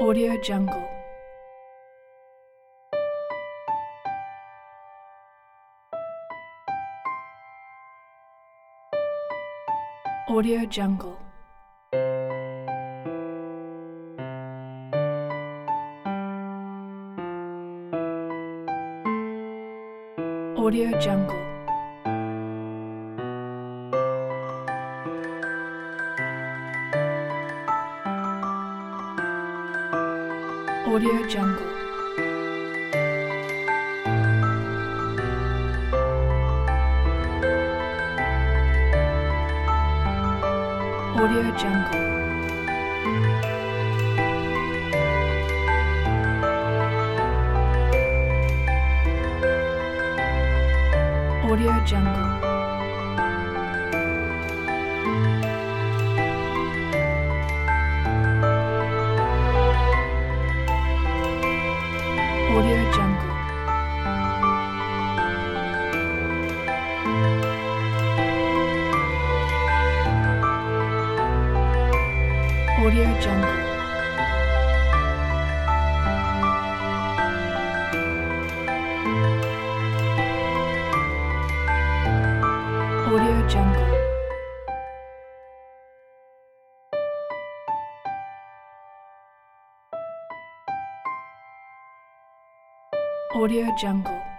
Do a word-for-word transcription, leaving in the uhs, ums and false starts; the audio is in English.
Audio Jungle. Audio Jungle. Audio Jungle. Audio Jungle. Audio Jungle. Audio Jungle. Audio Jungle. Audio Jungle. Audio Jungle. Audio Jungle.